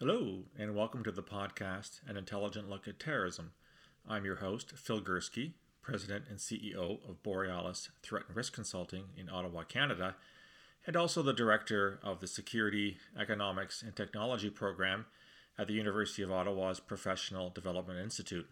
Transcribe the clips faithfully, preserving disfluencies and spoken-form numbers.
Hello, and welcome to the podcast, An Intelligent Look at Terrorism. I'm your host, Phil Gursky, President and C E O of Borealis Threat and Risk Consulting in Ottawa, Canada, and also the Director of the Security, Economics, and Technology Program at the University of Ottawa's Professional Development Institute.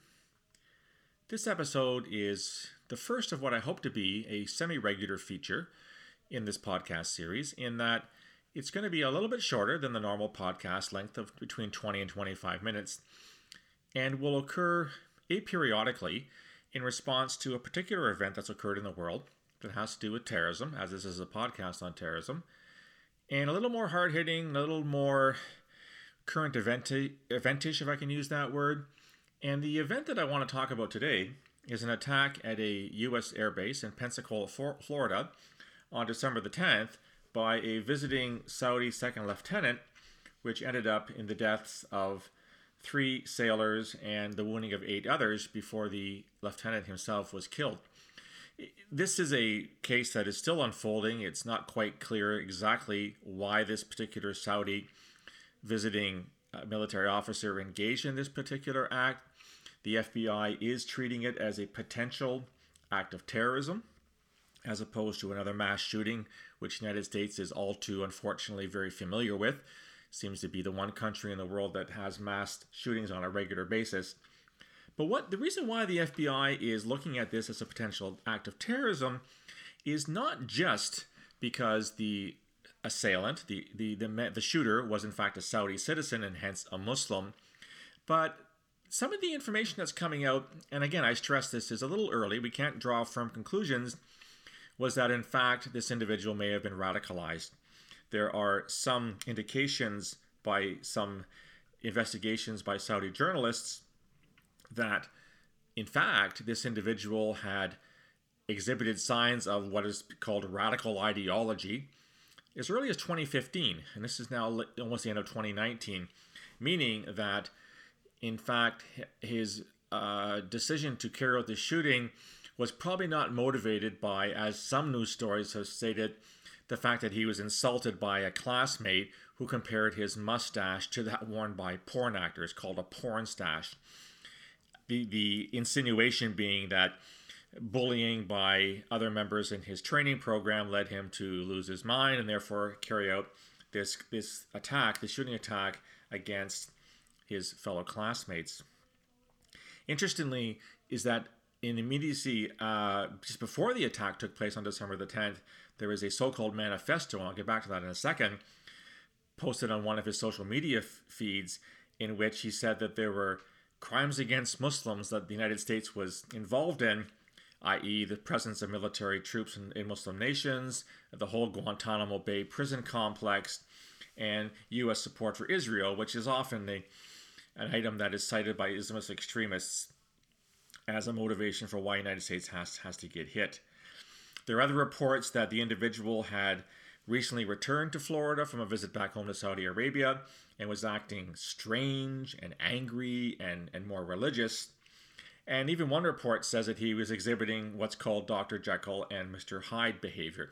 This episode is the first of what I hope to be a semi-regular feature in this podcast series, in that it's going to be a little bit shorter than the normal podcast length of between twenty and twenty-five minutes, and will occur aperiodically in response to a particular event that's occurred in the world that has to do with terrorism, as this is a podcast on terrorism, and a little more hard-hitting, a little more current eventi- eventish, if I can use that word. And the event that I want to talk about today is an attack at a U S airbase in Pensacola, Florida on December the tenth, by a visiting Saudi second lieutenant, which ended up in the deaths of three sailors and the wounding of eight others before the lieutenant himself was killed. This is a case that is still unfolding. It's not quite clear exactly why this particular Saudi visiting uh, military officer engaged in this particular act. The F B I is treating it as a potential act of terrorism, as opposed to another mass shooting, which the United States is all too, unfortunately, very familiar with. Seems to be the one country in the world that has mass shootings on a regular basis. But what the reason why the F B I is looking at this as a potential act of terrorism is not just because the assailant, the, the, the, the shooter, was in fact a Saudi citizen and hence a Muslim, but some of the information that's coming out, and again, I stress this is a little early, we can't draw firm conclusions, was that in fact this individual may have been radicalized. There are some indications by some investigations by Saudi journalists that in fact this individual had exhibited signs of what is called radical ideology as early as twenty fifteen, and this is now almost the end of twenty nineteen, meaning that in fact his uh, decision to carry out the shooting was probably not motivated by, as some news stories have stated, the fact that he was insulted by a classmate who compared his mustache to that worn by porn actors, called a porn stash. The, the insinuation being that bullying by other members in his training program led him to lose his mind and therefore carry out this, this attack, the shooting attack against his fellow classmates. Interestingly, is that in immediacy, uh, just before the attack took place on December the tenth, there was a so-called manifesto, and I'll get back to that in a second, posted on one of his social media f- feeds, in which he said that there were crimes against Muslims that the United States was involved in, that is the presence of military troops in, in Muslim nations, the whole Guantanamo Bay prison complex, and U S support for Israel, which is often a, an item that is cited by Islamist extremists as a motivation for why the United States has, has to get hit. There are other reports that the individual had recently returned to Florida from a visit back home to Saudi Arabia and was acting strange and angry and, and more religious. And even one report says that he was exhibiting what's called Doctor Jekyll and Mister Hyde behavior.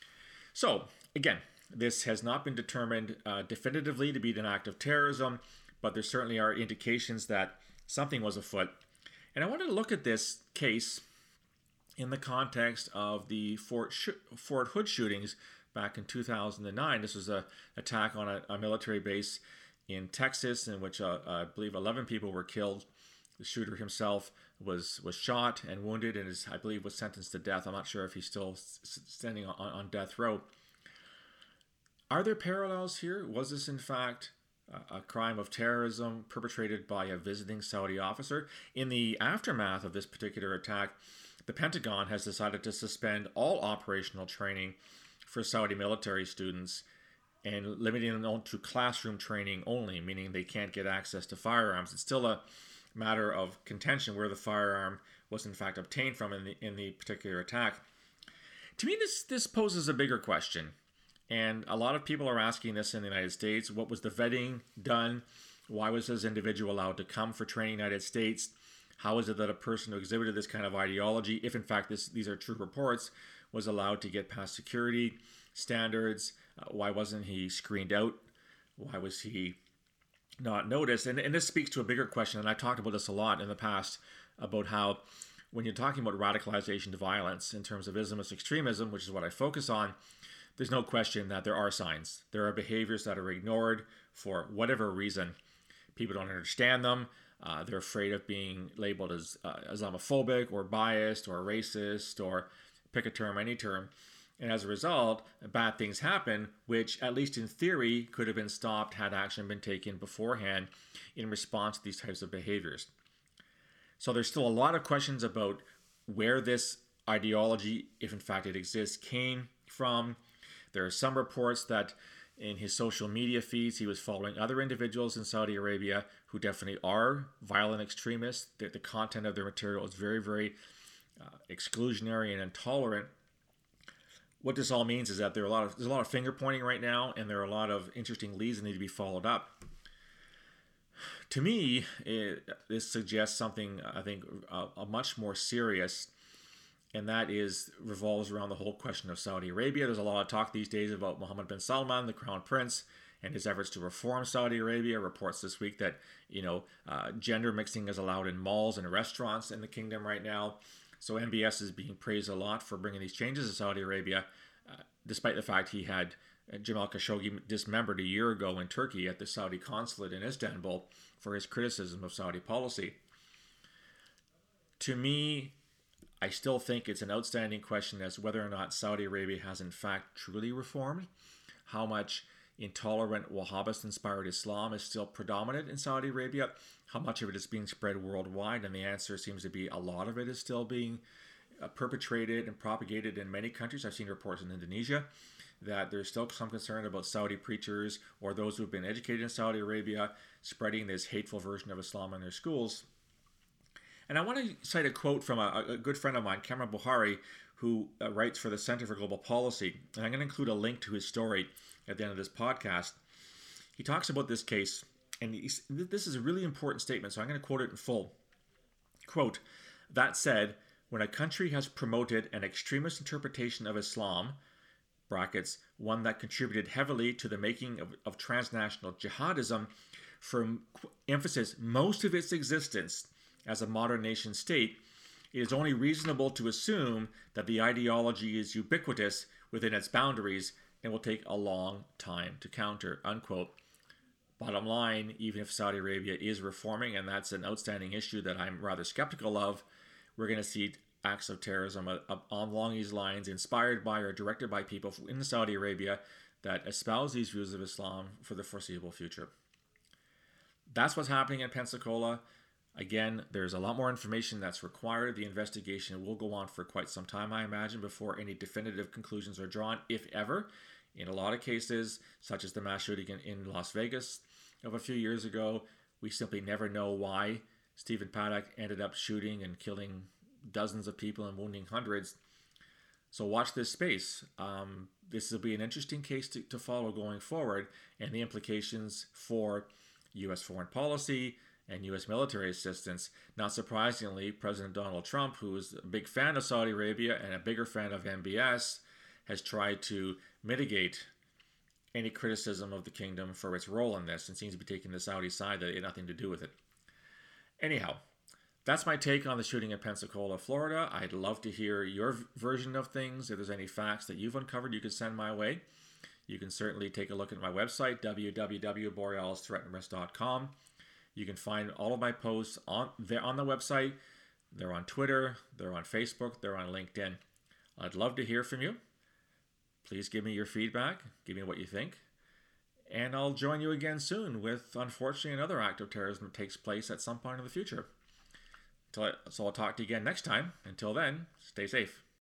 So, again, this has not been determined uh, definitively to be an act of terrorism, but there certainly are indications that something was afoot. And I wanted to look at this case in the context of the Fort, Sh- Fort Hood shootings back in two thousand nine. This was an attack on a, a military base in Texas in which uh, I believe eleven people were killed. The shooter himself was, was shot and wounded and is, I believe, was sentenced to death. I'm not sure if he's still s- standing on, on death row. Are there parallels here? Was this in fact a crime of terrorism perpetrated by a visiting Saudi officer? In the aftermath of this particular attack, the Pentagon has decided to suspend all operational training for Saudi military students and limiting them to classroom training only, meaning they can't get access to firearms. It's still a matter of contention where the firearm was in fact obtained from in the, in the particular attack. To me, this, this poses a bigger question. And a lot of people are asking this in the United States. What was the vetting done? Why was this individual allowed to come for training in the United States? How is it that a person who exhibited this kind of ideology, if in fact this, these are true reports, was allowed to get past security standards? Uh, why wasn't he screened out? Why was he not noticed. And, and this speaks to a bigger question, and I've talked about this a lot in the past, about how when you're talking about radicalization to violence in terms of Islamist extremism, which is what I focus on, there's no question that there are signs. There are behaviors that are ignored for whatever reason. People don't understand them. Uh, they're afraid of being labeled as uh, Islamophobic or biased or racist, or pick a term, any term. And as a result, bad things happen, which at least in theory could have been stopped had action been taken beforehand in response to these types of behaviors. So there's still a lot of questions about where this ideology, if in fact it exists, came from. There are some reports that in his social media feeds he was following other individuals in Saudi Arabia who definitely are violent extremists. The, the content of their material is very, very uh, exclusionary and intolerant. What this all means is that there are a lot of there's a lot of finger pointing right now, and there are a lot of interesting leads that need to be followed up. To me, it, this suggests something I think a, a much more serious, and that is revolves around the whole question of Saudi Arabia. There's a lot of talk these days about Mohammed bin Salman, the Crown Prince, and his efforts to reform Saudi Arabia. Reports this week that you know uh, gender mixing is allowed in malls and restaurants in the kingdom right now. So M B S is being praised a lot for bringing these changes to Saudi Arabia, uh, despite the fact he had uh, Jamal Khashoggi dismembered a year ago in Turkey at the Saudi consulate in Istanbul for his criticism of Saudi policy. To me, I still think it's an outstanding question as to whether or not Saudi Arabia has in fact truly reformed, how much intolerant Wahhabist-inspired Islam is still predominant in Saudi Arabia, how much of it is being spread worldwide, and the answer seems to be a lot of it is still being uh, perpetrated and propagated in many countries. I've seen reports in Indonesia that there's still some concern about Saudi preachers or those who have been educated in Saudi Arabia spreading this hateful version of Islam in their schools. And I want to cite a quote from a, a good friend of mine, Cameron Buhari, who uh, writes for the Center for Global Policy. And I'm going to include a link to his story at the end of this podcast. He talks about this case, and he's, this is a really important statement, so I'm going to quote it in full. Quote, "That said, when a country has promoted an extremist interpretation of Islam, brackets, one that contributed heavily to the making of, of transnational jihadism, from emphasis most of its existence as a modern nation state, it is only reasonable to assume that the ideology is ubiquitous within its boundaries and will take a long time to counter," unquote. Bottom line, even if Saudi Arabia is reforming, and that's an outstanding issue that I'm rather skeptical of, we're going to see acts of terrorism along these lines inspired by or directed by people in Saudi Arabia that espouse these views of Islam for the foreseeable future. That's what's happening in Pensacola. Again, there's a lot more information that's required. The investigation will go on for quite some time, I imagine, before any definitive conclusions are drawn, if ever. In a lot of cases, such as the mass shooting in, in Las Vegas of a few years ago, we simply never know why Stephen Paddock ended up shooting and killing dozens of people and wounding hundreds. So watch this space. Um, this will be an interesting case to, to follow going forward, and the implications for U S foreign policy and U S military assistance. Not surprisingly, President Donald Trump, who is a big fan of Saudi Arabia and a bigger fan of M B S, has tried to mitigate any criticism of the kingdom for its role in this and seems to be taking the Saudi side that it had nothing to do with it. Anyhow, that's my take on the shooting in Pensacola, Florida. I'd love to hear your version of things. If there's any facts that you've uncovered, you can send my way. You can certainly take a look at my website, w w w dot borealis threat and risk dot com. You can find all of my posts on there on the website. They're on Twitter, they're on Facebook, they're on LinkedIn. I'd love to hear from you. Please give me your feedback, give me what you think. And I'll join you again soon with, unfortunately, another act of terrorism that takes place at some point in the future. So I'll talk to you again next time. Until then, stay safe.